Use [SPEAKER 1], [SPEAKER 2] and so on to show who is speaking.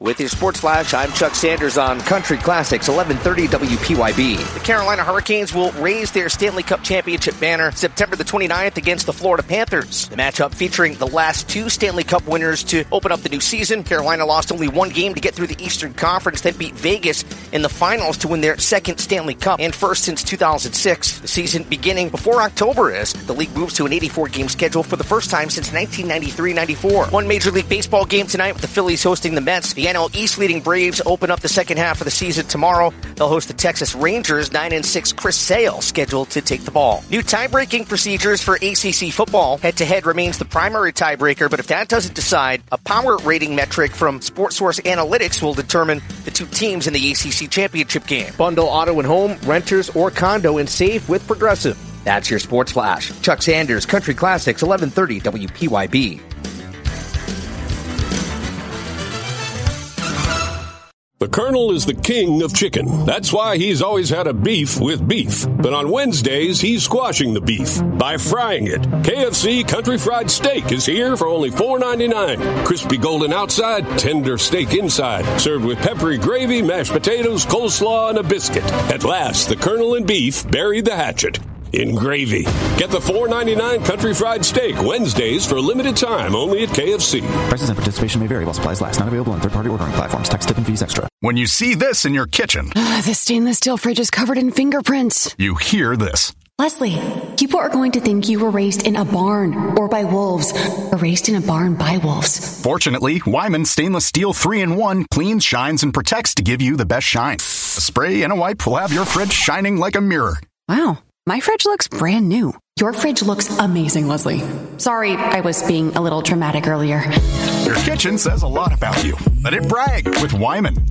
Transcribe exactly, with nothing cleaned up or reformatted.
[SPEAKER 1] With your Sports Flash, I'm Chuck Sanders on Country Classics, eleven thirty W P Y B. The Carolina Hurricanes will raise their Stanley Cup championship banner September the twenty-ninth against the Florida Panthers. The matchup featuring the last two Stanley Cup winners to open up the new season. Carolina lost only one game to get through the Eastern Conference, then beat Vegas in the finals to win their second Stanley Cup and first since two thousand six. The season beginning before October as the league moves to an eighty-four game schedule for the first time since nineteen ninety-three ninety-four. One Major League Baseball game tonight with the Phillies hosting the Mets. The N L East leading Braves open up the second half of the season tomorrow. They'll host the Texas Rangers. nine and six Chris Sale scheduled to take the ball. New tie-breaking procedures for A C C football. Head-to-head remains the primary tiebreaker, but if that doesn't decide, a power rating metric from SportSource Analytics will determine the two teams in the A C C championship game. Bundle auto and home, renters, or condo and save with Progressive. That's your Sports Flash. Chuck Sanders, Country Classics, eleven thirty W P Y B.
[SPEAKER 2] The Colonel is the king of chicken. That's why he's always had a beef with beef. But on Wednesdays, he's squashing the beef by frying it. K F C Country Fried Steak is here for only four ninety-nine. Crispy golden outside, tender steak inside. Served with peppery gravy, mashed potatoes, coleslaw, and a biscuit. At last, the Colonel and beef buried the hatchet in gravy. Get the four ninety-nine Country Fried Steak Wednesdays for a limited time only at K F C.
[SPEAKER 3] Prices and participation may vary while supplies last. Not available on third-party ordering platforms. Tax, tip, and fees extra.
[SPEAKER 4] When you see this in your kitchen,
[SPEAKER 5] uh, the stainless steel fridge is covered in fingerprints.
[SPEAKER 4] You hear this.
[SPEAKER 5] Leslie, people are going to think you were raised in a barn or by wolves or raised in a barn by wolves.
[SPEAKER 4] Fortunately, Wyman Stainless Steel three in one cleans, shines, and protects to give you the best shine. A spray and a wipe will have your fridge shining like a mirror.
[SPEAKER 5] Wow. My fridge looks brand new. Your fridge looks amazing, Leslie. Sorry, I was being a little dramatic earlier.
[SPEAKER 4] Your kitchen says a lot about you. Let it brag with Wyman.